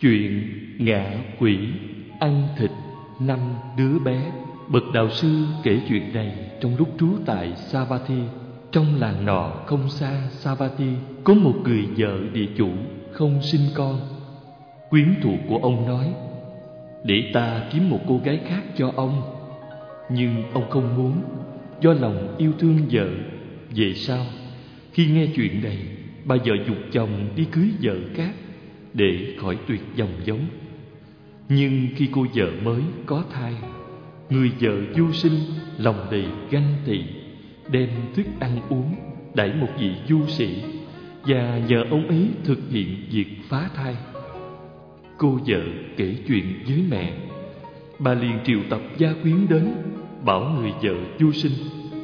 Chuyện ngạ quỷ ăn thịt 5 đứa bé. Bậc đạo sư kể chuyện này trong lúc trú tại Savatthi. Trong làng nọ không xa Savatthi, có một người vợ địa chủ không sinh con. Quyến thuộc của ông nói: để ta kiếm một cô gái khác cho ông. Nhưng ông không muốn, do lòng yêu thương vợ. Về sau, khi nghe chuyện này, bà vợ giục chồng đi cưới vợ khác để khỏi tuyệt dòng giống. Nhưng khi cô vợ mới có thai, người vợ vô sinh lòng đầy ganh tị, đem thức ăn uống đãi một vị du sĩ, và nhờ ông ấy thực hiện việc phá thai. Cô vợ kể chuyện với mẹ. Bà liền triệu tập gia quyến đến, bảo người vợ vô sinh: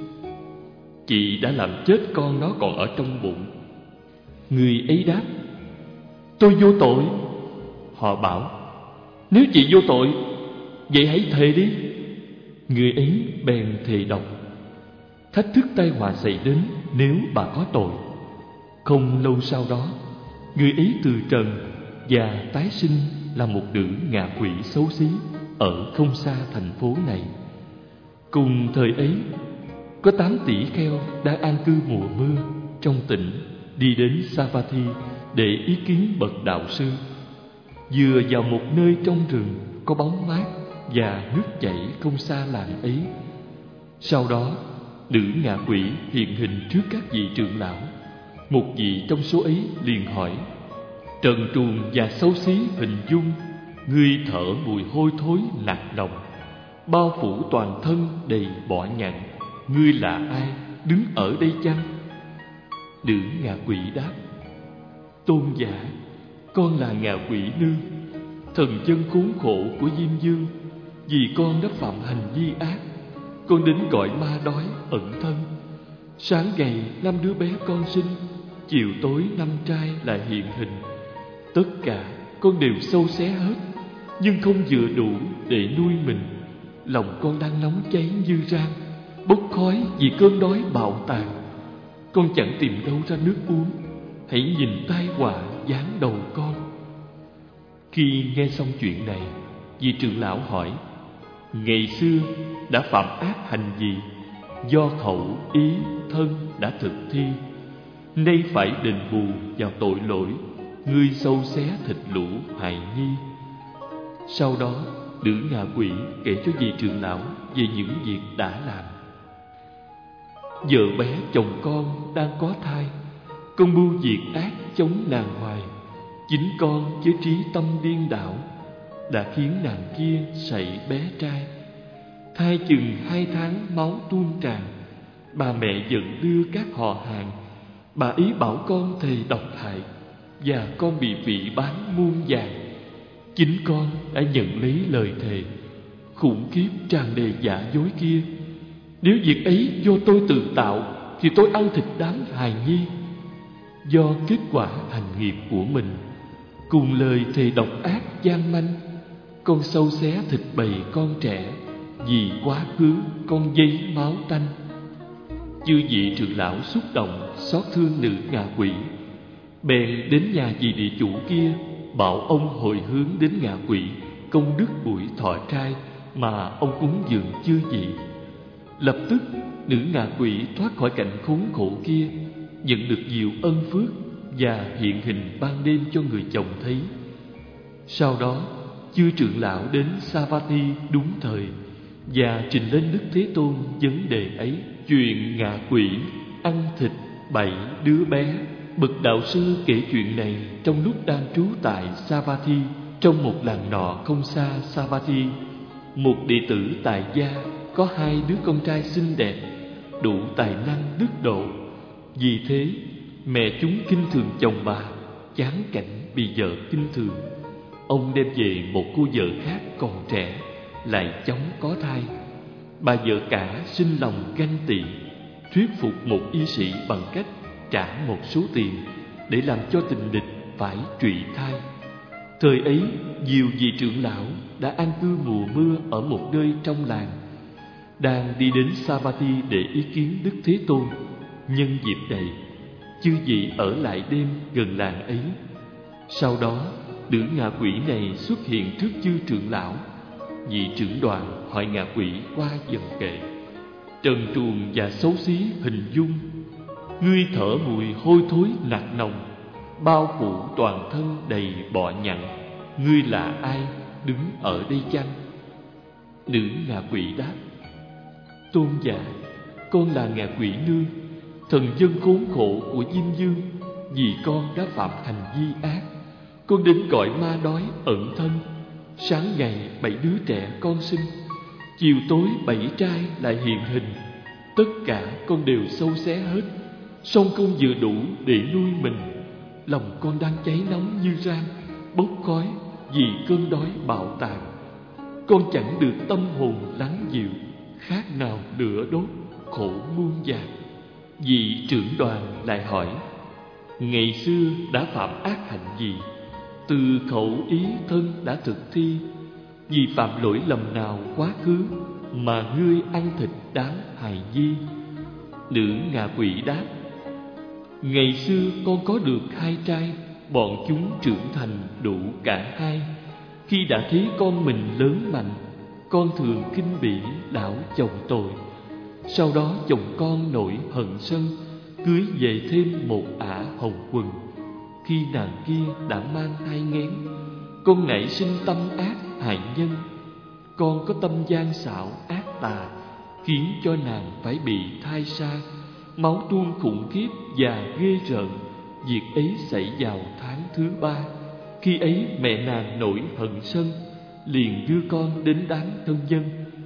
chị đã làm chết con nó còn ở trong bụng. Người ấy đáp: tôi vô tội. Họ bảo: nếu chị vô tội, vậy hãy thề đi. Người ấy bèn thề độc, thách thức tai họa xảy đến nếu bà có tội. Không lâu sau đó, người ấy từ trần và tái sinh là một nữ ngạ quỷ xấu xí ở không xa thành phố này. Cùng thời ấy, có 8 tỷ kheo đang an cư mùa mưa trong tỉnh đi đến Savatthi để ý kiến bậc đạo sư. Vừa vào một nơi trong rừng có bóng mát và nước chảy không xa làng ấy. Sau đó, nữ ngạ quỷ hiện hình trước các vị trưởng lão. Một vị trong số ấy liền hỏi: trần truồng và xấu xí hình dung, ngươi thở mùi hôi thối nặng nồng, bao phủ toàn thân đầy bọ nhặn, ngươi là ai, đứng ở đây chăng? Nữ ngạ quỷ đáp: tôn giả, con là ngạ quỷ nương, thần dân khốn khổ của Diêm Vương. Vì con đã phạm hành vi ác, con đến gọi ma đói ẩn thân. Sáng ngày 5 đứa bé con sinh, chiều tối 5 trai lại hiện hình. Tất cả con đều xâu xé hết, nhưng không vừa đủ để nuôi mình. Lòng con đang nóng cháy như rang, bốc khói vì cơn đói bạo tàn. Con chẳng tìm đâu ra nước uống, hãy nhìn tai họa giáng đầu con. Khi nghe xong chuyện này, vị trưởng lão hỏi: ngày xưa đã phạm ác hành gì, do khẩu, ý, thân đã thực thi, nay phải đền bù vào tội lỗi ngươi xâu xé thịt lũ hại nhi. Sau đó, nữ ngạ quỷ kể cho vị trưởng lão về những việc đã làm. Vợ bé chồng con đang có thai, con mưu việc ác chống nàng hoài. Chính con với trí tâm điên đảo đã khiến nàng kia sảy bé trai. Thai chừng 2 tháng máu tuôn tràn, bà mẹ giận đưa các họ hàng. Bà ý bảo con thề độc hại, và con bị vị bán muôn vàng. Chính con đã nhận lấy lời thề. Khủng khiếp tràn đầy giả dối kia, nếu việc ấy do tôi tự tạo, thì tôi ăn thịt đám hài nhi. Do kết quả hành nghiệp của mình, cùng lời thề độc ác gian manh, con sâu xé thịt bầy con trẻ, vì quá khứ con dây máu tanh. Chư vị trưởng lão xúc động xót thương nữ ngạ quỷ, bèn đến nhà vị địa chủ kia, bảo ông hồi hướng đến ngạ quỷ công đức buổi thọ trai mà ông cúng dường chư vị. Lập tức nữ ngạ quỷ thoát khỏi cảnh khốn khổ kia, nhận được nhiều ân phước và hiện hình ban đêm cho người chồng thấy. Sau đó, chư trưởng lão đến Savatthi đúng thời và trình lên Đức Thế Tôn vấn đề ấy. Chuyện ngạ quỷ ăn thịt 7 đứa bé. Bậc đạo sư kể chuyện này trong lúc đang trú tại Savatthi. Trong một làng nọ không xa Savatthi, một đệ tử tài gia có 2 đứa con trai xinh đẹp, đủ tài năng đức độ. Vì thế mẹ chúng khinh thường chồng bà, chán cảnh bị vợ khinh thường. Ông đem về một cô vợ khác còn trẻ, lại chóng có thai. Bà vợ cả sinh lòng ganh tị, thuyết phục một y sĩ bằng cách trả một số tiền để làm cho tình địch phải trụy thai. Thời ấy, nhiều vị trưởng lão đã an cư mùa mưa ở một nơi trong làng, đang đi đến Savatthi để ý kiến Đức Thế Tôn. Nhân dịp này, chư vị ở lại đêm gần làng ấy. Sau đó, Nữ ngạ quỷ này xuất hiện trước chư trưởng lão. Vị trưởng đoàn hỏi ngạ quỷ qua dần kệ: trần truồng và xấu xí hình dung, ngươi thở mùi hôi thối nặng nồng, bao phủ toàn thân đầy bọ nhặn, ngươi là ai đứng ở đây chăng? Nữ ngạ quỷ đáp: tôn giả, con là ngạ quỷ nương, thần dân khốn khổ của Diêm Dương. Vì con đã phạm hành vi ác, con đến cõi ma đói ẩn thân. Sáng ngày 7 đứa trẻ con sinh, chiều tối 7 trai lại hiện hình. Tất cả con đều sâu xé hết, song không vừa đủ để nuôi mình. Lòng con đang cháy nóng như ran, bốc khói vì cơn đói bạo tàn. Con chẳng được tâm hồn lắng dịu, khác nào lửa đốt khổ muôn vàn. Vị trưởng đoàn lại hỏi: ngày xưa đã phạm ác hạnh gì? Từ khẩu ý thân đã thực thi. Vì phạm lỗi lầm nào quá khứ mà ngươi ăn thịt đáng hài nhi? Nữ ngạ quỷ đáp: ngày xưa con có được 2 trai, bọn chúng trưởng thành đủ cả 2. Khi đã thấy con mình lớn mạnh, con thường khinh bỉ lão chồng tội. Sau đó chồng con nổi hận sân, cưới về thêm một ả hồng quần. Khi nàng kia đã mang thai nghén, con nảy sinh tâm ác hại nhân. Con có tâm gian xảo ác tà, khiến cho nàng phải bị thai sa, máu tuôn khủng khiếp và ghê rợn. Việc ấy xảy vào tháng thứ 3. Khi ấy mẹ nàng nổi hận sân, liền đưa con đến đám thân nhân.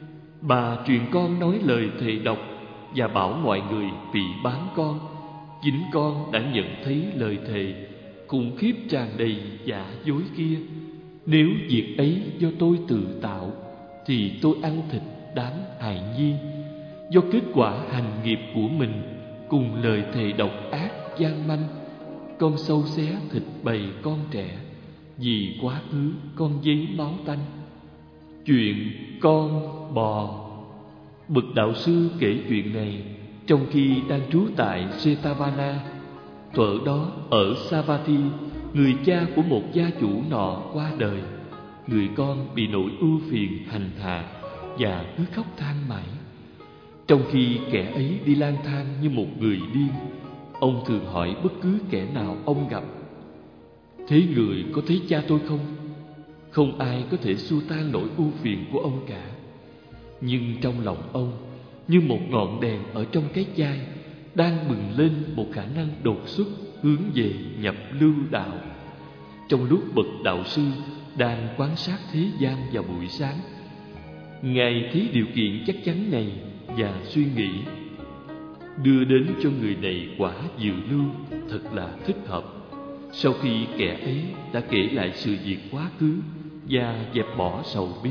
Bà truyền con nói lời thề độc và bảo mọi người phỉ báng con. Chính con đã nhận thấy lời thề khủng khiếp tràn đầy giả dối kia. Nếu việc ấy do tôi tự tạo, thì tôi ăn thịt đám hài nhi. Do kết quả hành nghiệp của mình cùng lời thề độc ác gian manh, con sâu xé thịt bầy con trẻ. Vì quá khứ con dấy máu tanh. Chuyện con bò. Bậc đạo sư kể chuyện này trong khi đang trú tại Jetavana. Thuở đó ở Savatthi, người cha của một gia chủ nọ qua đời. Người con bị nỗi ưu phiền hành hạ và cứ khóc than mãi. Trong khi kẻ ấy đi lang thang như một người điên, ông thường hỏi bất cứ kẻ nào ông gặp: thế người có thấy cha tôi không? Không ai có thể xua tan nỗi ưu phiền của ông cả. Nhưng trong lòng ông, như một ngọn đèn ở trong cái chai, đang bừng lên một khả năng đột xuất hướng về nhập lưu đạo. Trong lúc bậc đạo sư đang quan sát thế gian vào buổi sáng, Ngài thấy điều kiện chắc chắn này và suy nghĩ: đưa đến cho người này quả dự lưu thật là thích hợp. Sau khi kẻ ấy đã kể lại sự việc quá khứ và dẹp bỏ sầu bi.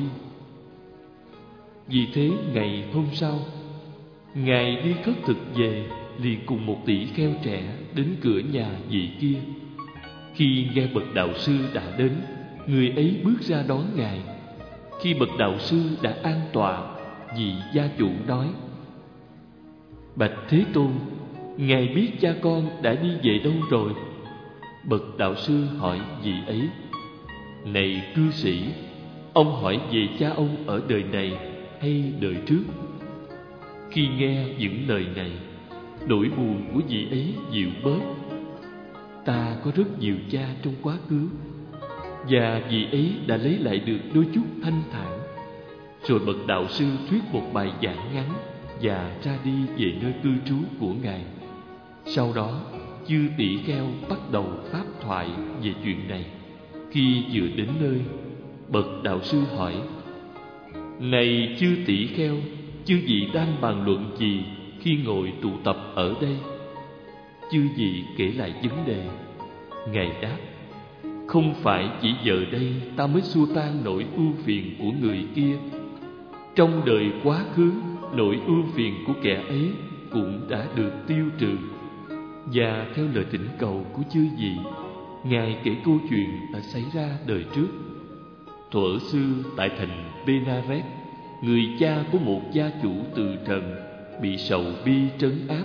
Vì thế ngày hôm sau, Ngài đi khất thực về, liền cùng một tỷ kheo trẻ đến cửa nhà vị kia. Khi nghe bậc đạo sư đã đến, người ấy bước ra đón Ngài. Khi bậc đạo sư đã an tọa, vị gia chủ nói: bạch Thế Tôn, Ngài biết cha con đã đi về đâu rồi? Bậc đạo sư hỏi vị ấy: này cư sĩ, ông hỏi về cha ông ở đời này hay đời trước? Khi nghe những lời này, nỗi buồn của vị ấy dịu bớt. Ta có rất nhiều cha trong quá khứ, và vị ấy đã lấy lại được đôi chút thanh thản. Rồi bậc đạo sư thuyết một bài giảng ngắn và ra đi về nơi cư trú của Ngài. Sau đó, chư tỷ kheo bắt đầu pháp thoại về chuyện này. Khi vừa đến nơi, bậc đạo sư hỏi: này chư tỷ kheo, chư vị đang bàn luận gì khi ngồi tụ tập ở đây? Chư vị kể lại vấn đề. Ngài đáp: không phải chỉ giờ đây ta mới xua tan nỗi ưu phiền của người kia. Trong đời quá khứ, nỗi ưu phiền của kẻ ấy cũng đã được tiêu trừ. Và theo lời thỉnh cầu của chư vị, Ngài kể câu chuyện đã xảy ra đời trước. Thuở xưa tại thành Benares, người cha của một gia chủ từ trần bị sầu bi trấn áp.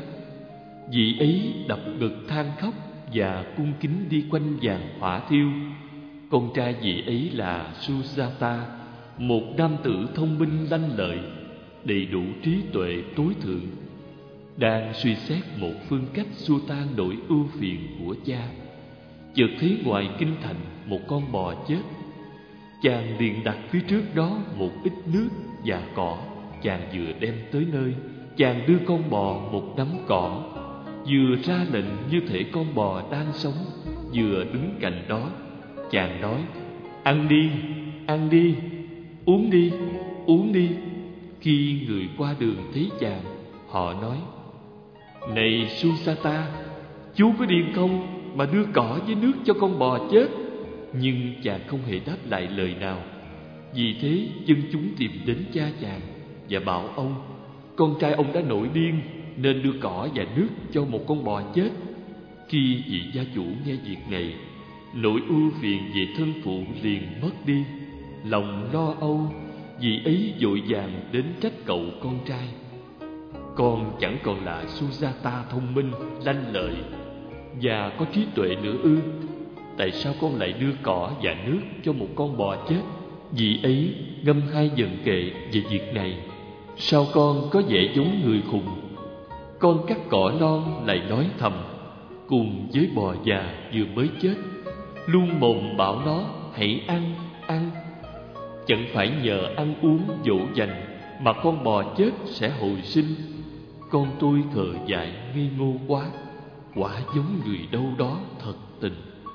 Vị ấy đập ngực than khóc và cung kính đi quanh giàn hỏa thiêu. con trai vị ấy là Sujata, một nam tử thông minh lanh lợi, đầy đủ trí tuệ tối thượng, đang suy xét một phương cách xua tan nỗi ưu phiền của cha. Chợt thấy ngoài kinh thành một con bò chết. Chàng liền đặt phía trước đó một ít nước và cỏ. Chàng vừa đem tới nơi, chàng đưa con bò một nắm cỏ, vừa ra lệnh như thể con bò đang sống, vừa đứng cạnh đó. Chàng nói: ăn đi, ăn đi, uống đi, uống đi. Khi người qua đường thấy chàng, họ nói: này Susata, chú có điên không mà đưa cỏ với nước cho con bò chết? Nhưng chàng không hề đáp lại lời nào. Vì thế dân chúng tìm đến cha chàng và bảo ông: con trai ông đã nổi điên nên đưa cỏ và nước cho một con bò chết. Khi vị gia chủ nghe việc này, nỗi ưu phiền về thân phụ liền mất đi. Lòng lo âu, vị ấy vội vàng đến trách cậu con trai: con chẳng còn là Sujata thông minh, lanh lợi và có trí tuệ nữa ư? Tại sao con lại đưa cỏ và nước cho một con bò chết? Vị ấy ngâm hai dần kệ về việc này. Sao con có vẻ giống người khùng? Con cắt cỏ non lại nói thầm cùng với bò già vừa mới chết, luôn mồm bảo nó hãy ăn, ăn. Chẳng phải nhờ ăn uống dỗ dành mà con bò chết sẽ hồi sinh. Con tôi khờ dại ngây ngô quá, quả giống người đâu đó thật tình.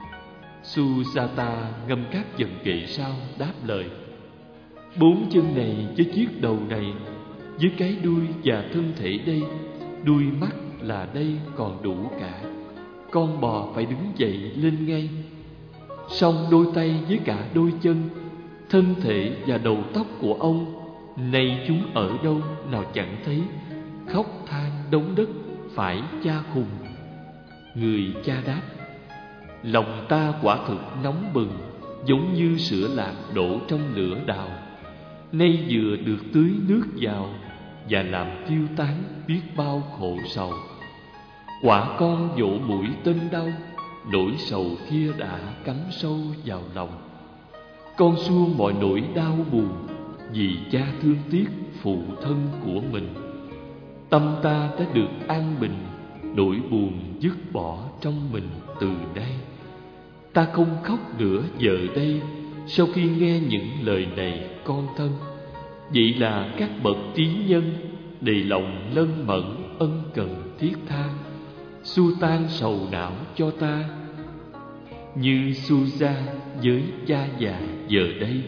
Sujata ngâm các dần kệ sau đáp lời: bốn chân này với chiếc đầu này, với cái đuôi và thân thể đây, đuôi mắt là đây còn đủ cả. Con bò phải đứng dậy lên ngay. Song đôi tay với cả đôi chân, thân thể và đầu tóc của ông, nay chúng ở đâu nào chẳng thấy? Khóc than đống đất, phải cha khùng. Người cha đáp: lòng ta quả thực nóng bừng, giống như sữa lạc đổ trong lửa đào. Nay vừa được tưới nước vào và làm tiêu tán biết bao khổ sầu. Quả con vỗ mũi tên đau, nỗi sầu kia đã cắm sâu vào lòng. Con xua mọi nỗi đau buồn vì cha thương tiếc phụ thân của mình. Tâm ta đã được an bình, nỗi buồn dứt bỏ trong mình từ đây. Ta không khóc nữa giờ đây sau khi nghe những lời này con thân. Vậy là các bậc trí nhân đầy lòng lân mẫn ân cần thiết tha, xua tan sầu não cho ta, như Suja với cha già giờ đây.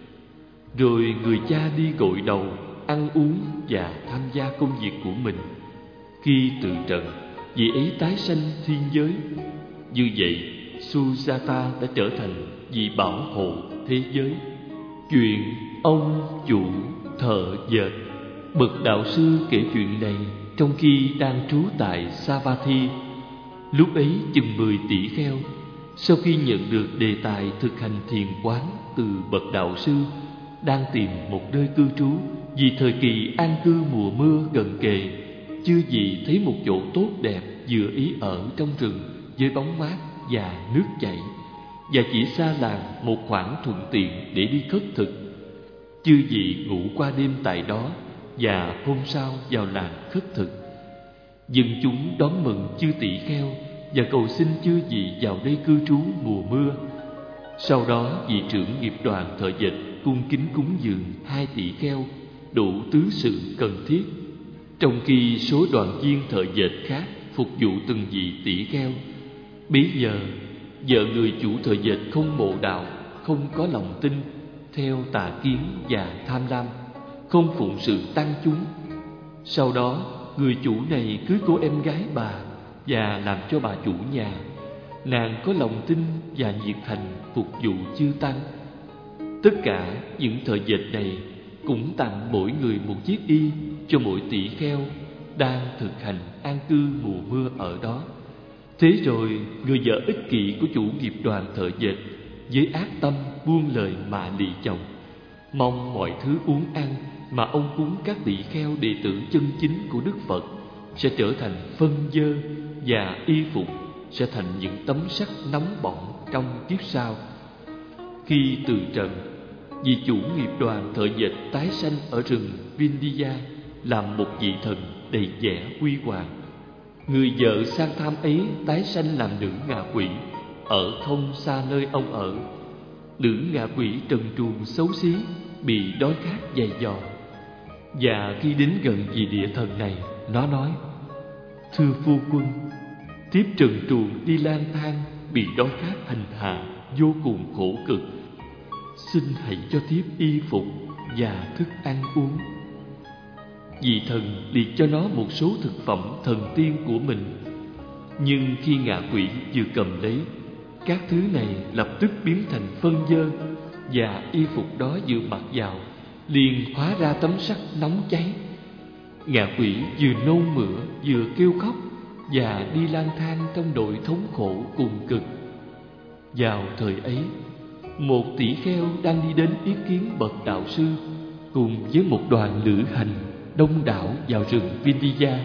Rồi người cha đi gội đầu, ăn uống và tham gia công việc của mình. Khi từ trần, vị ấy tái sanh thiên giới. Như vậy, Sujata đã trở thành vị bảo hộ thế giới. Chuyện ông chủ thợ dệt. Bậc đạo sư kể chuyện này trong khi đang trú tại Savatthi. Lúc ấy chừng 10 tỷ kheo, sau khi nhận được đề tài thực hành thiền quán từ bậc đạo sư, đang tìm một nơi cư trú vì thời kỳ an cư mùa mưa gần kề, chưa gì thấy một chỗ tốt đẹp vừa ý ở trong rừng với bóng mát và nước chảy, và chỉ xa làng một khoảng thuận tiện để đi khất thực. Chư vị ngủ qua đêm tại đó và hôm sau vào làng khất thực. Dân chúng đón mừng chư tỷ kheo và cầu xin chư vị vào đây cư trú mùa mưa. Sau đó vị trưởng nghiệp đoàn thợ dệt cung kính cúng dường 2 tỷ kheo đủ tứ sự cần thiết, trong khi số đoàn viên thợ dệt khác phục vụ từng vị tỷ kheo. Bấy giờ vợ người chủ thợ dệt không mộ đạo, không có lòng tin, theo tà kiến và tham lam, không phụng sự tăng chúng. Sau đó người chủ này cưới cô em gái bà và làm cho bà chủ nhà. Nàng có lòng tin và nhiệt thành phục vụ chư tăng. Tất cả những thợ dệt này cũng tặng mỗi người một chiếc y cho mỗi tỷ kheo đang thực hành an cư mùa mưa ở đó. Thế rồi người vợ ích kỷ của chủ nghiệp đoàn thợ dệt với ác tâm buông lời mạ lị chồng, mong mọi thứ uống ăn mà ông cúng các tỷ kheo đệ tử chân chính của Đức Phật sẽ trở thành phân dơ, và y phục sẽ thành những tấm sắt nóng bỏng trong kiếp sau. Khi từ trần, vị chủ nghiệp đoàn thợ dệt tái sanh ở rừng Vindhya làm một vị thần đầy vẻ huy hoàng. Người vợ sang tham ấy tái sanh làm nữ ngạ quỷ ở không xa nơi ông ở. Nữ ngạ quỷ trần truồng xấu xí, bị đói khát dày dò. Và khi đến gần vị địa thần này, nó nói: thưa phu quân, thiếp trần truồng đi lang thang, bị đói khát hành hạ, vô cùng khổ cực. Xin hãy cho thiếp y phục và thức ăn uống. Vị thần liệt cho nó một số thực phẩm thần tiên của mình. Nhưng khi ngạ quỷ vừa cầm lấy, các thứ này lập tức biến thành phân dơ, và y phục đó vừa mặc vào liền hóa ra tấm sắt nóng cháy. Ngạ quỷ vừa nôn mửa vừa kêu khóc và đi lang thang trong nỗi thống khổ cùng cực. Vào thời ấy, một tỷ kheo đang đi đến ý kiến bậc đạo sư cùng với một đoàn lữ hành đông đảo vào rừng Vindhya.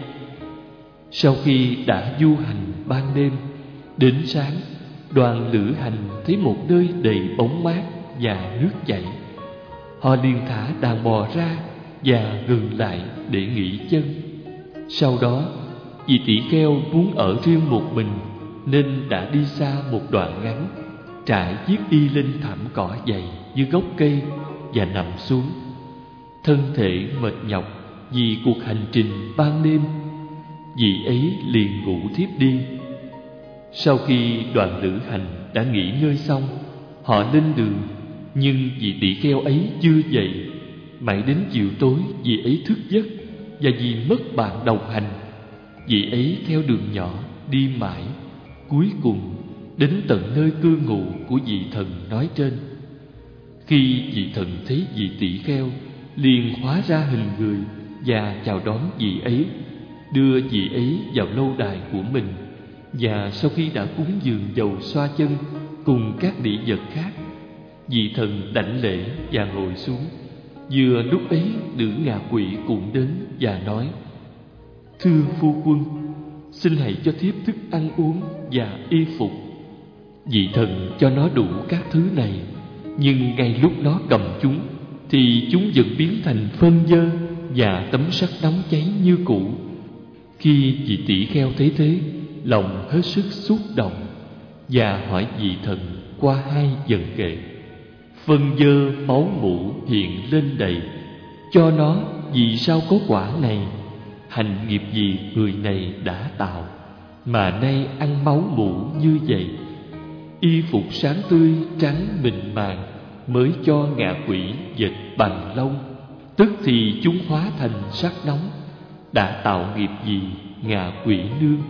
Sau khi đã du hành ban đêm, đến sáng, đoàn lữ hành thấy một nơi đầy bóng mát và nước chảy. Họ liền thả đàn bò ra và ngừng lại để nghỉ chân. Sau đó, vị tỷ kheo muốn ở riêng một mình nên đã đi xa một đoạn ngắn, trải chiếc y lên thảm cỏ dày dưới gốc cây và nằm xuống. Thân thể mệt nhọc vì cuộc hành trình ban đêm, vị ấy liền ngủ thiếp đi. Sau khi đoàn lữ hành đã nghỉ ngơi xong, họ lên đường, nhưng vị tỷ kheo ấy chưa dậy. Mãi đến chiều tối, vị ấy thức giấc, và vì mất bạn đồng hành, vị ấy theo đường nhỏ đi mãi, cuối cùng đến tận nơi cư ngụ của vị thần nói trên. Khi vị thần thấy vị tỷ kheo, liền hóa ra hình người và chào đón vị ấy, đưa vị ấy vào lâu đài của mình. Và sau khi đã cúng dường dầu xoa chân cùng các đĩa vật khác, vị thần đảnh lễ và ngồi xuống. Vừa lúc ấy, nữ ngạ quỷ cũng đến và nói: thưa phu quân, xin hãy cho thiếp thức ăn uống và y phục. Vị thần cho nó đủ các thứ này, nhưng ngay lúc nó cầm chúng thì chúng vẫn biến thành phân dơ và tấm sắt nóng cháy như cũ. Khi vị tỷ kheo thấy thế, lòng hết sức xúc động và hỏi vị thần qua hai dần kệ: phân dơ máu mủ hiện lên đầy, cho nó vì sao có quả này? Hành nghiệp gì người này đã tạo mà nay ăn máu mủ như vậy? Y phục sáng tươi trắng mịn màng mới cho ngạ quỷ dệt bằng lông, tức thì chúng hóa thành sắt nóng. Đã tạo nghiệp gì ngạ quỷ nương?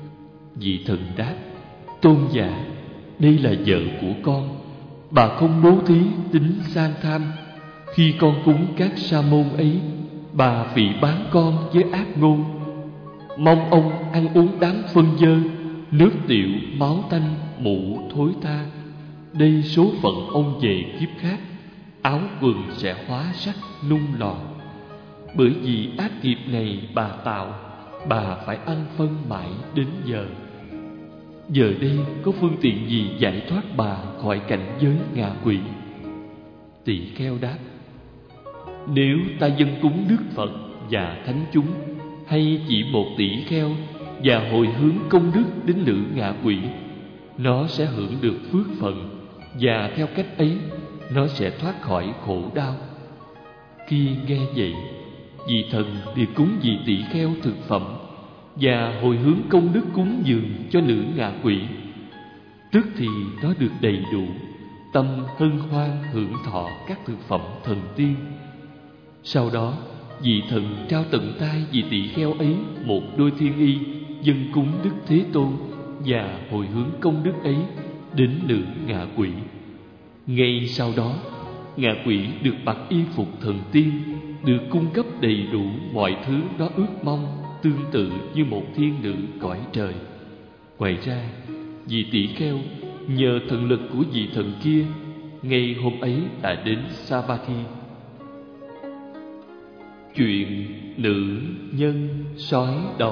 Vị thần đáp: tôn giả, đây là vợ của con. Bà không bố thí tính sang tham. Khi con cúng các sa môn ấy, bà phỉ báng con với ác ngôn. Mong ông ăn uống đám phân dơ, nước tiểu, máu tanh, mụ thối tha. Đây số phận ông về kiếp khác, áo quần sẽ hóa sắc nung lò. Bởi vì ác nghiệp này bà tạo, bà phải ăn phân mãi đến giờ. Giờ đây có phương tiện gì giải thoát bà khỏi cảnh giới ngạ quỷ? Tỳ kheo đáp: nếu ta dâng cúng Đức Phật và thánh chúng, hay chỉ một tỷ kheo, và hồi hướng công đức đến nữ ngạ quỷ, nó sẽ hưởng được phước phận, và theo cách ấy nó sẽ thoát khỏi khổ đau. Khi nghe vậy, vị thần thì cúng vị tỷ kheo thực phẩm và hồi hướng công đức cúng dường cho nữ ngạ quỷ. Tức thì nó được đầy đủ, tâm hân hoan hưởng thọ các thực phẩm thần tiên. Sau đó, vị thần trao tận tay vị tỷ kheo ấy một đôi thiên y dâng cúng Đức Thế Tôn và hồi hướng công đức ấy đến nữ ngạ quỷ. Ngay sau đó, ngạ quỷ được mặc y phục thần tiên, được cung cấp đầy đủ mọi thứ nó ước mong, tương tự như một thiên nữ cõi trời. Ngoài ra, vị tỷ kheo nhờ thần lực của vị thần kia, ngay hôm ấy đã đến Savatthi. Chuyện nữ nhân sói đầu.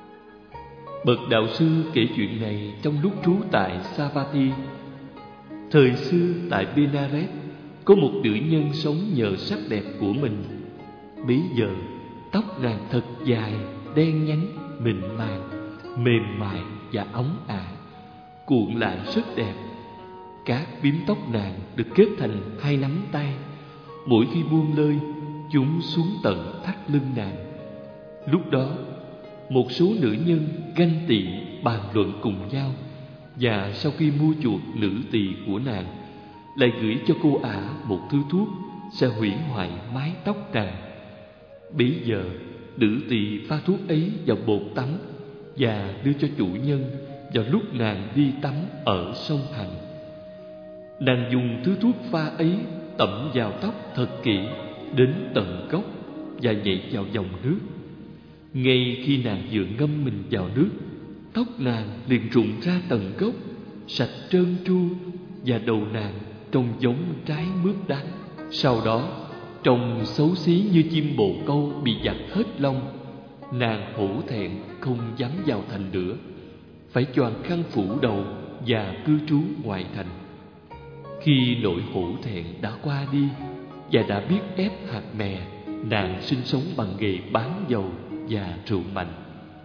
Bậc đạo sư kể chuyện này trong lúc trú tại Savatthi. Thời xưa tại Benares có một nữ nhân sống nhờ sắc đẹp của mình. Bấy giờ tóc nàng thật dài, đen nhánh, mịn màng, mềm mại và óng ả, cuộn lại rất đẹp. Các bím tóc nàng được kết thành hai nắm tay. Mỗi khi buông lơi, chúng xuống tận thắt lưng nàng. Lúc đó, một số nữ nhân ganh tị bàn luận cùng nhau, và sau khi mua chuộc nữ tỳ của nàng, lại gửi cho cô ả một thứ thuốc sẽ hủy hoại mái tóc nàng. Bấy giờ nữ tỳ pha thuốc ấy vào bồn tắm và đưa cho chủ nhân vào lúc nàng đi tắm ở sông Hằng. Nàng dùng thứ thuốc pha ấy tẩm vào tóc thật kỹ đến tận gốc và nhảy vào dòng nước. Ngay khi nàng vừa ngâm mình vào nước, tóc nàng liền rụng ra tận gốc, sạch trơn tru, và đầu nàng trông giống trái mướp đắng. Sau đó, trông xấu xí như chim bồ câu bị giặt hết lông. Nàng hổ thẹn không dám vào thành nữa, phải choàng khăn phủ đầu và cư trú ngoài thành. Khi nỗi hổ thẹn đã qua đi và đã biết ép hạt mè, nàng sinh sống bằng nghề bán dầu và rượu mạnh.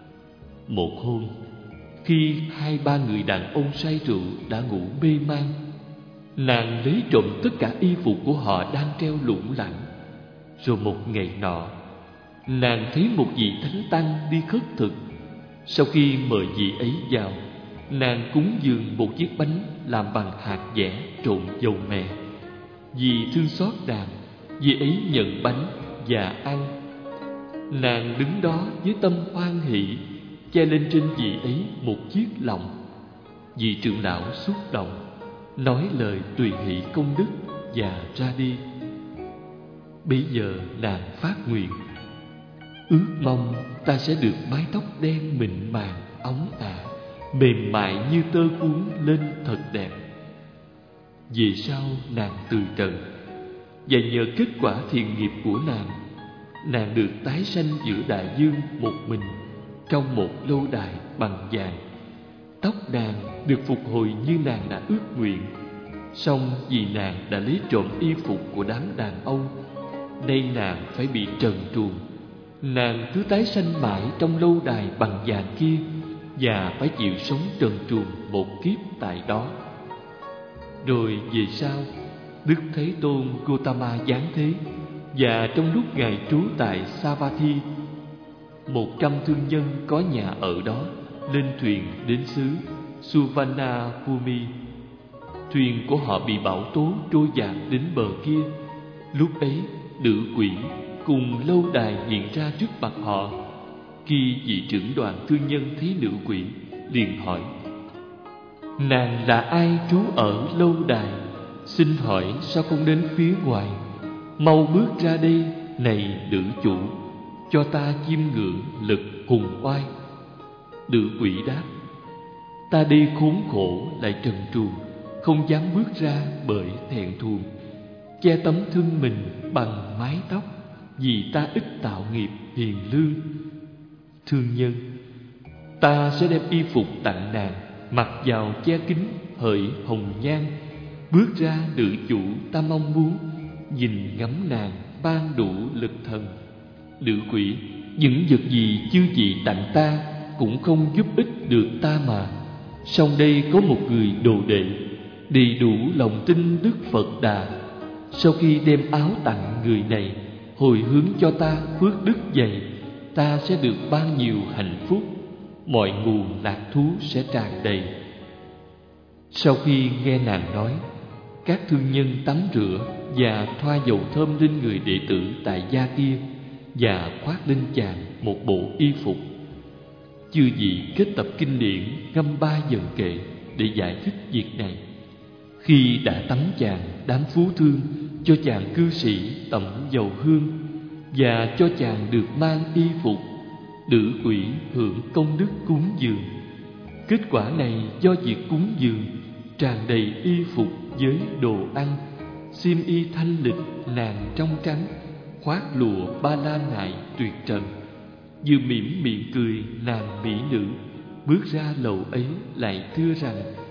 Một hôm, khi hai ba người đàn ông say rượu đã ngủ mê man, nàng lấy trộm tất cả y phục của họ đang treo lủng lẳng. Rồi một ngày nọ, nàng thấy một vị thánh tăng đi khất thực. Sau khi mời vị ấy vào, nàng cúng dường một chiếc bánh làm bằng hạt dẻ trộn dầu mè. Vì thương xót nàng, vị ấy nhận bánh và ăn. Nàng đứng đó với tâm hoan hỷ, che lên trên vị ấy một chiếc lọng. Vị trưởng lão xúc động, nói lời tùy hỷ công đức và ra đi. Bấy giờ nàng phát nguyện: ước mong ta sẽ được mái tóc đen mịn màng, óng ả, mềm mại như tơ cuốn lên thật đẹp. Về sau nàng từ trần, và nhờ kết quả thiện nghiệp của nàng được tái sanh giữa đại dương một mình trong một lâu đài bằng vàng. Tóc nàng được phục hồi như nàng đã ước nguyện. Song vì nàng đã lấy trộm y phục của đám đàn ông, nay nàng phải bị trần truồng. Nàng cứ tái sanh mãi trong lâu đài bằng vàng kia, và phải chịu sống trần truồng một kiếp tại đó. Rồi về sau, Đức Thế Tôn Gautama giáng thế, và trong lúc Ngài trú tại Savatthi, 100 thương nhân có nhà ở đó lên thuyền đến xứ Suvarnabhumi. Thuyền của họ bị bão tố trôi dạt đến bờ kia. Lúc ấy, nữ quỷ cùng lâu đài hiện ra trước mặt họ. Khi vị trưởng đoàn thương nhân thấy nữ quỷ, liền hỏi: nàng là ai trú ở lâu đài? Xin hỏi sao không đến phía ngoài? Mau bước ra đây, này nữ chủ, cho ta chiêm ngưỡng lực hùng oai. Nữ quỷ đáp: ta đây khốn khổ lại trần truồng, không dám bước ra bởi thẹn thùng, che tấm thân mình bằng mái tóc, vì ta ít tạo nghiệp hiền lương. Thương nhân: ta sẽ đem y phục tặng nàng, mặc vào che kín hợi hồng nhan. Bước ra, nữ chủ, ta mong muốn nhìn ngắm nàng ban đủ lực thần. Nữ quỷ: những vật gì chư vị tặng ta cũng không giúp ích được ta mà. Song đây có một người đồ đệ đầy đủ lòng tin Đức Phật Đà. Sau khi đem áo tặng người này, hồi hướng cho ta phước đức dày, ta sẽ được ban nhiều hạnh phúc, mọi nguồn lạc thú sẽ tràn đầy. Sau khi nghe nàng nói, các thương nhân tắm rửa và thoa dầu thơm lên người đệ tử tại gia kia, và khoác lên chàng một bộ y phục. Chư vị kết tập kinh điển ngâm 3 vần kệ để giải thích việc này. Khi đã tắm chàng, đám phú thương cho chàng cư sĩ tẩm dầu hương, và cho chàng được mang y phục. Nữ quỷ hưởng công đức cúng dường. Kết quả này do việc cúng dường, tràn đầy y phục với đồ ăn, xiêm y thanh lịch, nàng trong trắng, khoác lụa ba la nại tuyệt trần. Vừa mỉm miệng cười, nàng mỹ nữ bước ra lầu ấy lại thưa rằng: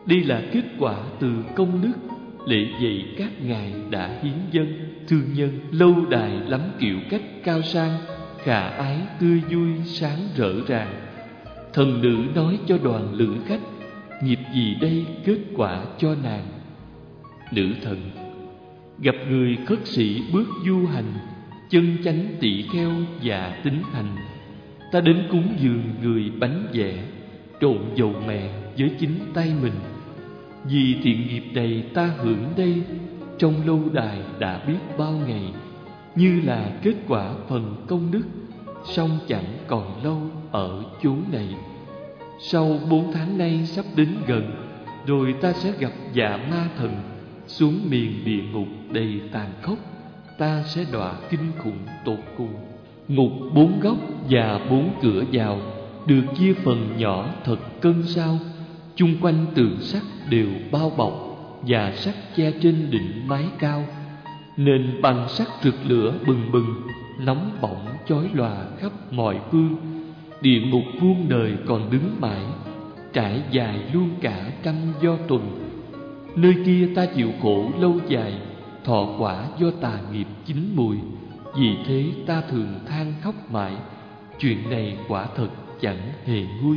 Đây là kết quả từ công đức lễ dạy các ngài đã hiến dâng. Thương nhân lâu đài lắm kiểu cách cao sang, khả ái tươi vui sáng rỡ ràng. Thần nữ nói cho đoàn lữ khách, nghiệp gì đây kết quả cho nàng. Nữ thần: gặp người khất sĩ bước du hành, chân chánh tỷ kheo và tính thành. Ta đến cúng dường người bánh vẽ, trộn dầu mè với chính tay mình. Vì thiện nghiệp này ta hưởng đây, trong lâu đài đã biết bao ngày, như là kết quả phần công đức, song chẳng còn lâu ở chốn này. Sau 4 tháng nay sắp đến gần, rồi ta sẽ gặp dạ ma thần xuống miền địa ngục đầy tàn khốc. Ta sẽ đọa kinh khủng tột cùng. Ngục 4 góc và 4 cửa vào được chia phần nhỏ thật cân sao. Chung quanh tường sắt đều bao bọc, và sắt che trên đỉnh mái cao, nên bằng sắt rực lửa bừng bừng, nóng bỏng chói lòa khắp mọi phương. Địa ngục muôn đời còn đứng mãi, trải dài luôn cả 100 do tuần. Nơi kia ta chịu khổ lâu dài, thọ quả do tà nghiệp chín mùi. Vì thế ta thường than khóc mãi, chuyện này quả thật chẳng hề nguôi.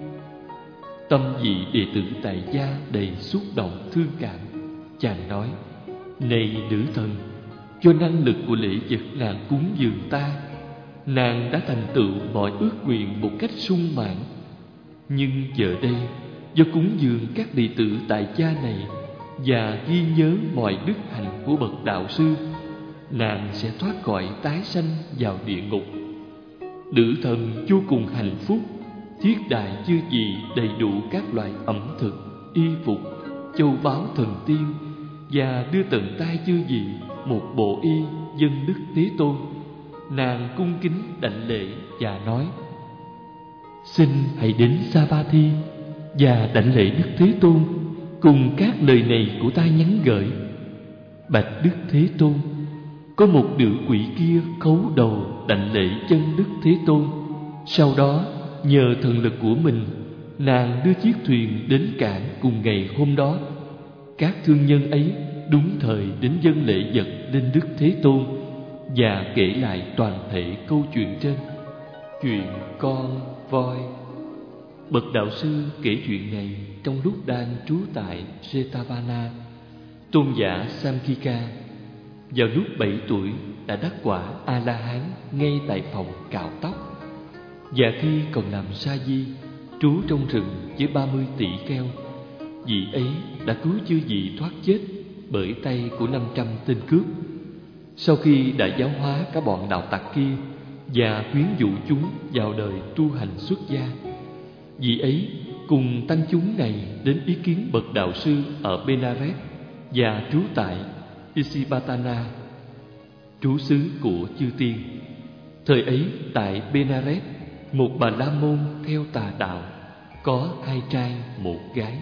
Tâm vị đệ tử tại gia đầy xúc động thương cảm. Chàng nói: này nữ thần, do năng lực của lễ vật nàng cúng dường ta, nàng đã thành tựu mọi ước nguyện một cách sung mãn. Nhưng giờ đây, do cúng dường các đệ tử tại gia này và ghi nhớ mọi đức hạnh của bậc đạo sư, nàng sẽ thoát khỏi tái sanh vào địa ngục. Nữ thần vô cùng hạnh phúc, thiết đại chư vị đầy đủ các loại ẩm thực, y phục, châu báu thần tiên, và đưa tận tay chư vị một bộ y dân Đức Thế Tôn. Nàng cung kính đảnh lễ và nói: xin hãy đến Savatthi và đảnh lễ Đức Thế Tôn cùng các lời này của ta nhắn gửi. Bạch Đức Thế Tôn, có một nữ quỷ kia khấu đầu đảnh lễ chân Đức Thế Tôn. Sau đó nhờ thần lực của mình, nàng đưa chiếc thuyền đến cảng cùng ngày hôm đó. Các thương nhân ấy đúng thời đến dâng lễ vật lên Đức Thế Tôn và kể lại toàn thể câu chuyện trên. Chuyện con voi. Bậc đạo sư kể chuyện này trong lúc đang trú tại Jetavana. Tôn giả Samkhika vào lúc 7 tuổi đã đắc quả A-la-hán ngay tại phòng cạo tóc. Và khi còn làm sa di, trú trong rừng với 30 tỷ kheo, vị ấy đã cứu chư vị thoát chết bởi tay của 500 tên cướp. Sau khi đã giáo hóa cả bọn đạo tặc kia và khuyến dụ chúng vào đời tu hành xuất gia, vị ấy cùng tăng chúng này đến ý kiến bậc đạo sư ở Benares và trú tại Isipatana, trú xứ của chư tiên. Thời ấy tại Benares, một bà la môn theo tà đạo, có 2 trai 1 gái.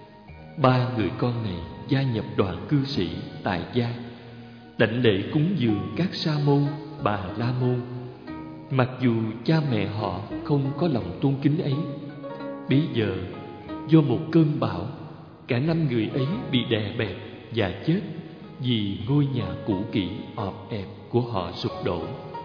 3 người con này gia nhập đoàn cư sĩ tại gia, đảnh lễ cúng dường các sa môn, bà la môn. Mặc dù cha mẹ họ không có lòng tôn kính ấy. Bấy giờ do một cơn bão, cả 5 người ấy bị đè bẹp và chết vì ngôi nhà cũ kỹ ọp ẹp của họ sụp đổ.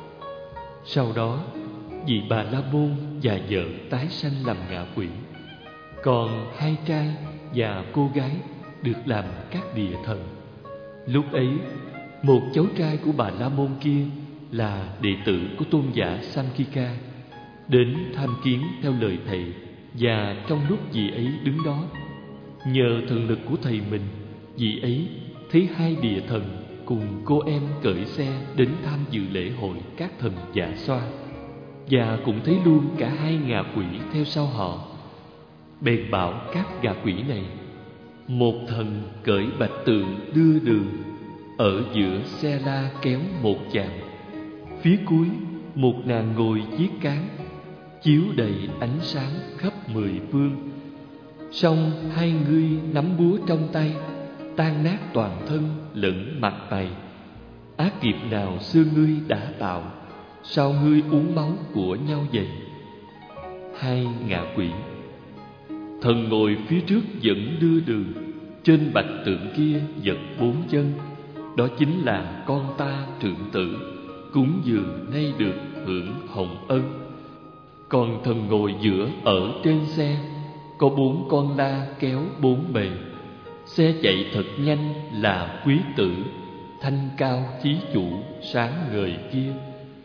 Sau đó vị bà la môn và vợ tái sanh làm ngạ quỷ, còn 2 trai và cô gái được làm các địa thần. Lúc ấy, một cháu trai của bà la môn kia là đệ tử của tôn giả Samkhika đến tham kiến theo lời thầy. Và trong lúc vị ấy đứng đó, nhờ thần lực của thầy mình, vị ấy thấy 2 địa thần cùng cô em cởi xe đến tham dự lễ hội các thần dạ xoa, và cũng thấy luôn cả 2 ngạ quỷ theo sau họ. Bèn bảo các ngạ quỷ này: một thần cởi bạch tượng đưa đường, ở giữa xe la kéo một chàng, phía cuối một nàng ngồi chiếc cán, chiếu đầy ánh sáng khắp 10 phương. Song 2 ngươi nắm búa trong tay, tan nát toàn thân lẫn mặt mày. Ác nghiệp nào xưa ngươi đã tạo, sao ngươi uống máu của nhau vậy? 2 ngạ quỷ: Thần ngồi phía trước dẫn đưa đường, trên bạch tượng kia giật 4 chân. Đó chính là con ta trượng tử, cúng dường nay được hưởng hồng ân. Còn thần ngồi giữa ở trên xe, có 4 con la kéo 4 bề. Xe chạy thật nhanh là quý tử, thanh cao chí chủ sáng ngời kia.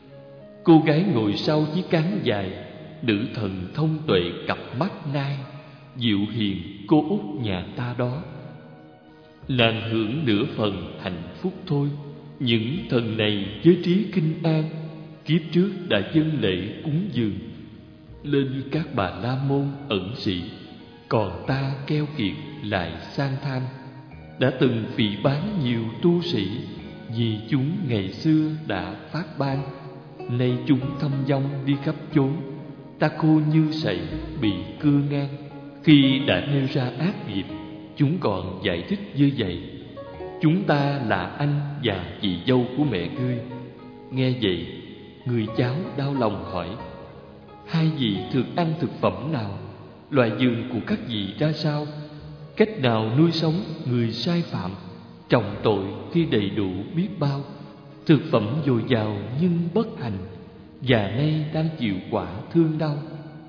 Cô gái ngồi sau chiếc cán dài, nữ thần thông tuệ cặp mắt nai, dịu hiền cô út nhà ta đó. Nàng hưởng nửa phần hạnh phúc thôi. Những thần này với trí kinh an, kiếp trước đã dâng lễ cúng dường lên các bà la môn ẩn sĩ. Còn ta keo kiệt lại sang tham, đã từng phỉ báng nhiều tu sĩ, vì chúng ngày xưa đã phát ban. Nay chúng thâm vong đi khắp chốn, ta khô như sậy bị cưa ngang. Khi đã nêu ra ác nghiệp, chúng còn giải thích như vậy: chúng ta là anh và chị dâu của mẹ ngươi. Nghe vậy, người cháu đau lòng hỏi: hai vị thường ăn thực phẩm nào? Loại giường của các vị ra sao? Cách nào nuôi sống người sai phạm, trọng tội khi đầy đủ biết bao? Thực phẩm dồi dào nhưng bất hạnh, và nay đang chịu quả thương đau.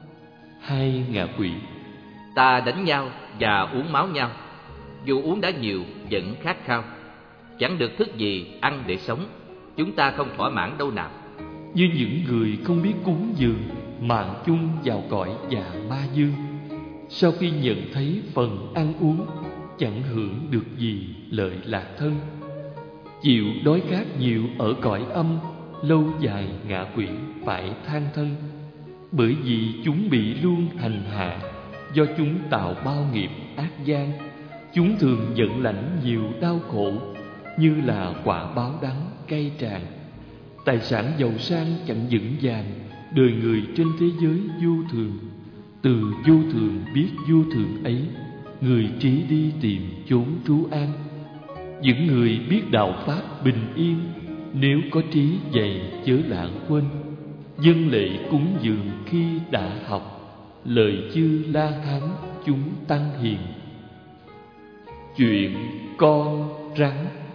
Hai ngạ quỷ: ta đánh nhau và uống máu nhau, dù uống đã nhiều vẫn khát khao, chẳng được thức gì ăn để sống, chúng ta không thỏa mãn đâu nào. Như những người không biết cúng dường, mạng chung vào cõi và ma dương, sau khi nhận thấy phần ăn uống, chẳng hưởng được gì lợi lạc thân. Chịu đói khát nhiều ở cõi âm, lâu dài ngạ quỷ phải than thân. Bởi vì chúng bị luôn hành hạ, do chúng tạo bao nghiệp ác gian. Chúng thường nhận lãnh nhiều đau khổ, như là quả báo đắng cay tràn. Tài sản giàu sang chẳng vững vàng, đời người trên thế giới vô thường. Từ vô thường biết vô thường ấy, người trí đi tìm chốn trú an. Những người biết đạo pháp bình yên, nếu có trí dày chớ lãng quên. Dân lễ cúng dường khi đã học, lời chư La Hán chúng tăng hiền. Chuyện con rắn.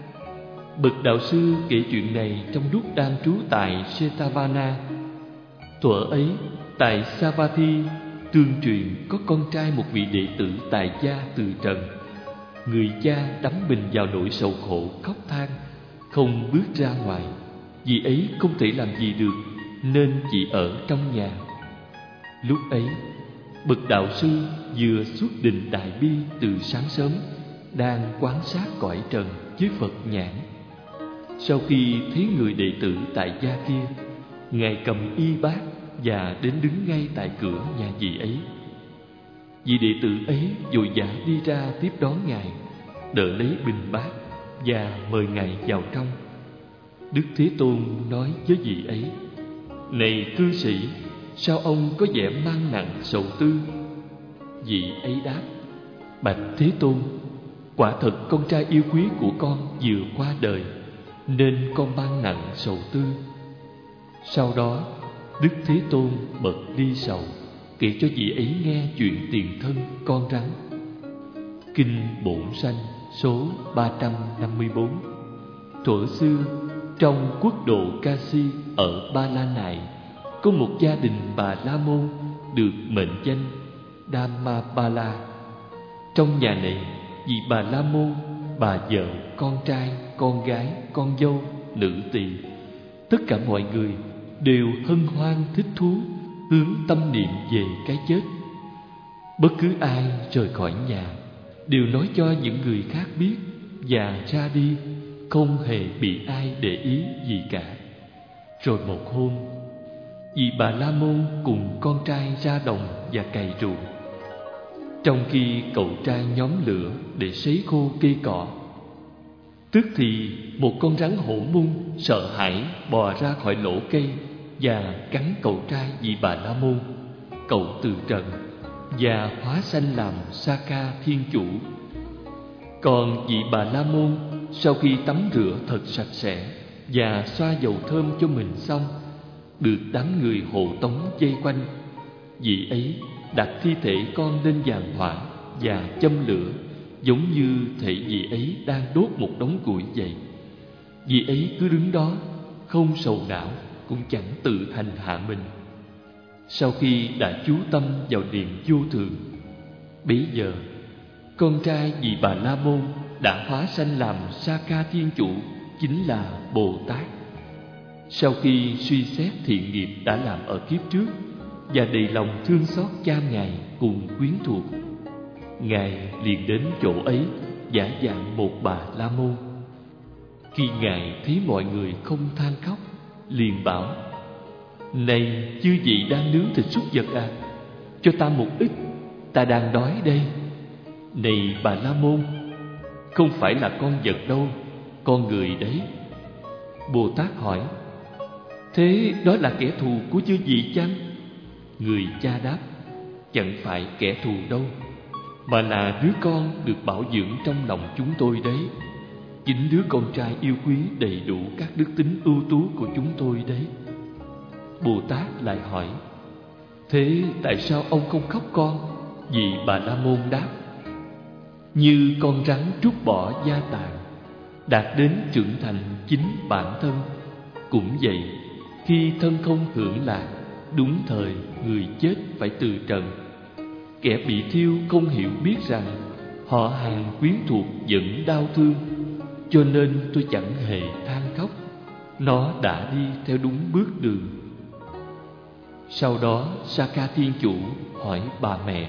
Bậc đạo sư kể chuyện này trong lúc đang trú tại Setavana. Thuở ấy, tại Savatthi, tương truyền có con trai một vị đệ tử tài gia từ trần. Người cha đắm mình vào nỗi sầu khổ khóc than, không bước ra ngoài. Vì ấy không thể làm gì được, nên chỉ ở trong nhà. Lúc ấy, bậc đạo sư vừa xuất định đại bi từ sáng sớm, đang quan sát cõi trần với Phật nhãn. Sau khi thấy người đệ tử tại gia kia, ngài cầm y bát và đến đứng ngay tại cửa nhà vị ấy. Vị đệ tử ấy vội vã đi ra tiếp đón ngài, đỡ lấy bình bát và mời ngài vào trong. Đức Thế Tôn nói với vị ấy: này cư sĩ, sao ông có vẻ mang nặng sầu tư? Vị ấy đáp: bạch Thế Tôn, quả thật con trai yêu quý của con vừa qua đời, nên con mang nặng sầu tư. Sau đó, Đức Thế Tôn bật ly sầu, kể cho vị ấy nghe chuyện tiền thân con rắn. Kinh Bổn Sanh số 354. Thuở xưa, trong quốc độ Kasi ở Ba La Nại, có một gia đình bà la môn được mệnh danh Dhammapala. Trong nhà này, vì bà la môn, bà vợ, con trai, con gái, con dâu, nữ tỳ, tất cả mọi người đều hân hoan thích thú, hướng tâm niệm về cái chết. Bất cứ ai rời khỏi nhà đều nói cho những người khác biết và ra đi, không hề bị ai để ý gì cả. Rồi một hôm, vì bà la môn cùng con trai ra đồng và cày ruộng. Trong khi cậu trai nhóm lửa để sấy khô cây cỏ, tức thì một con rắn hổ mung sợ hãi bò ra khỏi lỗ cây và cắn cậu trai vì bà la môn. Cậu từ trần và hóa sanh làm Sakha Thiên Chủ. Còn vị bà la môn, sau khi tắm rửa thật sạch sẽ và xoa dầu thơm cho mình xong, được đám người hộ tống vây quanh. Vị ấy đặt thi thể con lên giàn hỏa và châm lửa, giống như thể vị ấy đang đốt một đống củi vậy. Vị ấy cứ đứng đó, không sầu não, cũng chẳng tự hành hạ mình. Sau khi đã chú tâm vào niệm vô thường, bấy giờ con trai vị Bà La Môn đã hóa sanh làm Sa Ca Thiên Chủ, chính là Bồ Tát. Sau khi suy xét thiện nghiệp đã làm ở kiếp trước và đầy lòng thương xót cha Ngài cùng quyến thuộc, Ngài liền đến chỗ ấy giả dạng một Bà La Môn. Khi Ngài thấy mọi người không than khóc, liền bảo: Này chư vị đang nướng thịt súc vật à? Cho ta một ít, ta đang đói đây. Này Bà La Môn, không phải là con vật đâu, con người đấy. Bồ Tát hỏi: Thế đó là kẻ thù của chư vị chăng? Người cha đáp: Chẳng phải kẻ thù đâu, mà là đứa con được bảo dưỡng trong lòng chúng tôi đấy. Chính đứa con trai yêu quý đầy đủ các đức tính ưu tú của chúng tôi đấy. Bồ Tát lại hỏi: Thế tại sao ông không khóc con? Vị Bà La Môn đáp: Như con rắn trút bỏ gia tạng, đạt đến trưởng thành chính bản thân, cũng vậy, khi thân không hưởng lạc, đúng thời người chết phải từ trần. Kẻ bị thiêu không hiểu biết rằng họ hàng quyến thuộc vẫn đau thương, cho nên tôi chẳng hề than khóc. Nó đã đi theo đúng bước đường. Sau đó Sa Ca Thiên Chủ hỏi bà mẹ: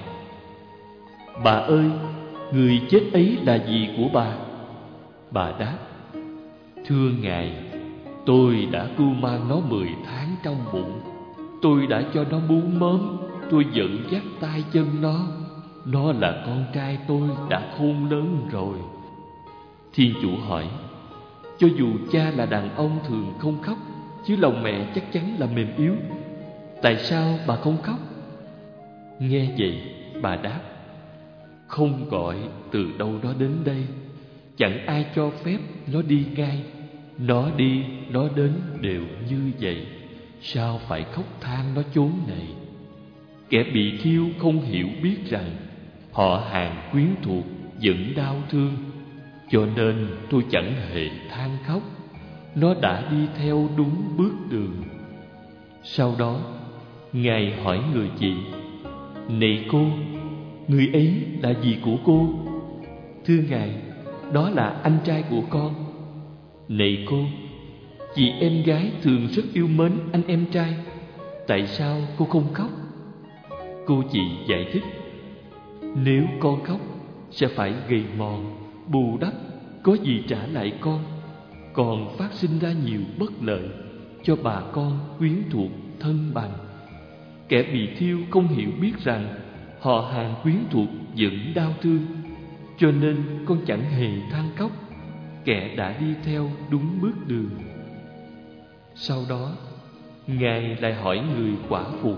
Bà ơi, người chết ấy là gì của bà? Bà đáp: Thưa Ngài, tôi đã cưu mang nó 10 tháng trong bụng. Tôi đã cho nó bú mớm, tôi dẫn dắt tay chân nó. Nó là con trai tôi đã khôn lớn rồi. Thiên Chủ hỏi: Cho dù cha là đàn ông thường không khóc, chứ lòng mẹ chắc chắn là mềm yếu. Tại sao bà không khóc? Nghe vậy, bà đáp: Không gọi từ đâu nó đến đây. Chẳng ai cho phép nó đi ngay. Nó đi, nó đến đều như vậy. Sao phải khóc than nó chốn này? Kẻ bị thiêu không hiểu biết rằng họ hàng quyến thuộc vẫn đau thương, cho nên tôi chẳng hề than khóc. Nó đã đi theo đúng bước đường. Sau đó Ngài hỏi người chị: Này cô, người ấy là gì của cô? Thưa Ngài, đó là anh trai của con. Này cô, chị em gái thường rất yêu mến anh em trai. Tại sao cô không khóc? Cô chị giải thích: Nếu con khóc sẽ phải gầy mòn, bù đắp, có gì trả lại con, còn phát sinh ra nhiều bất lợi cho bà con quyến thuộc thân bằng. Kẻ bị thiêu không hiểu biết rằng họ hàng quyến thuộc vẫn đau thương, cho nên con chẳng hề than khóc. Kẻ đã đi theo đúng bước đường. Sau đó Ngài lại hỏi người quả phụ: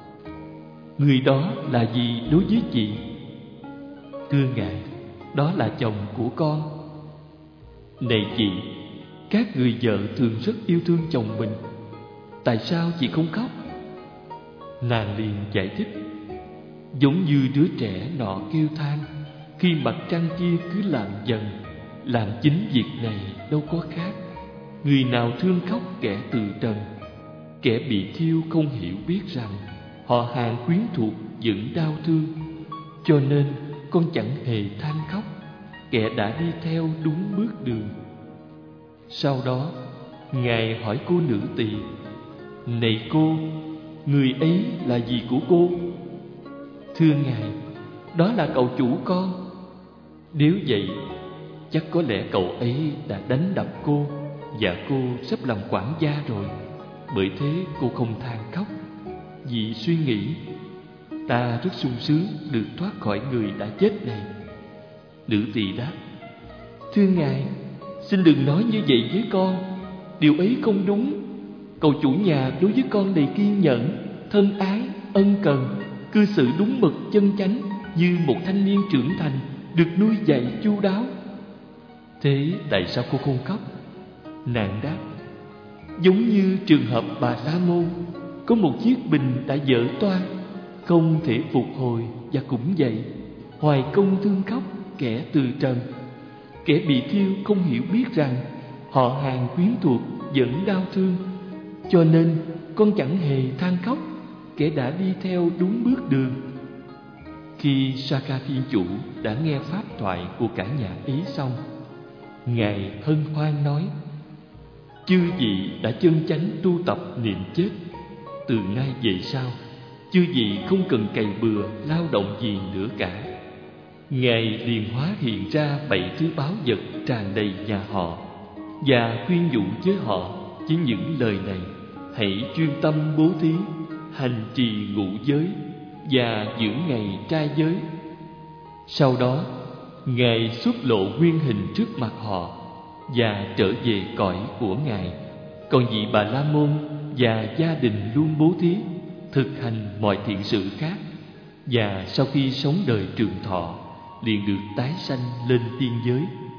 Người đó là gì đối với chị? Thưa Ngài, đó là chồng của con. Này chị, các người vợ thường rất yêu thương chồng mình. Tại sao chị không khóc? Nàng liền giải thích: Giống như đứa trẻ nọ kêu than khi mặt trăng kia cứ làm dần, làm chính việc này đâu có khác. Người nào thương khóc kẻ từ trần. Kẻ bị thiêu không hiểu biết rằng họ hàng quyến thuộc vẫn đau thương, cho nên con chẳng hề than khóc. Kẻ đã đi theo đúng bước đường. Sau đó Ngài hỏi cô nữ tỳ: Này cô, người ấy là gì của cô? Thưa Ngài, đó là cậu chủ con. Nếu vậy, chắc có lẽ cậu ấy đã đánh đập cô, và cô sắp làm quản gia rồi. Bởi thế cô không than khóc, vì suy nghĩ: Ta rất sung sướng được thoát khỏi người đã chết này. Nữ tỳ đáp: Thưa Ngài, xin đừng nói như vậy với con. Điều ấy không đúng. Cậu chủ nhà đối với con đầy kiên nhẫn, thân ái, ân cần, cư xử đúng mực chân chánh, như một thanh niên trưởng thành được nuôi dạy chu đáo. Thế tại sao cô không khóc? Nàng đáp: Giống như trường hợp bà La Môn, có một chiếc bình đã vỡ toang, không thể phục hồi và cũng vậy. Hoài Công thương khóc, kẻ từ trần. Kẻ bị thiêu không hiểu biết rằng họ hàng quyến thuộc vẫn đau thương, cho nên con chẳng hề than khóc, kẻ đã đi theo đúng bước đường. Khi Sa-ca Thiên Chủ đã nghe pháp thoại của cả nhà ấy xong, Ngài hân hoan nói: chư vị đã chân chánh tu tập niệm chết. Từ nay về sau, chư vị không cần cày bừa lao động gì nữa cả. Ngài liền hóa hiện ra 7 thứ báu vật tràn đầy nhà họ, và khuyên dụ với họ với những lời này: hãy chuyên tâm bố thí, hành trì ngũ giới và giữ ngày trai giới. Sau đó, Ngài xuất lộ nguyên hình trước mặt họ và trở về cõi của Ngài. Còn vị Bà La Môn và gia đình luôn bố thí, thực hành mọi thiện sự khác, và sau khi sống đời trường thọ liền được tái sanh lên tiên giới.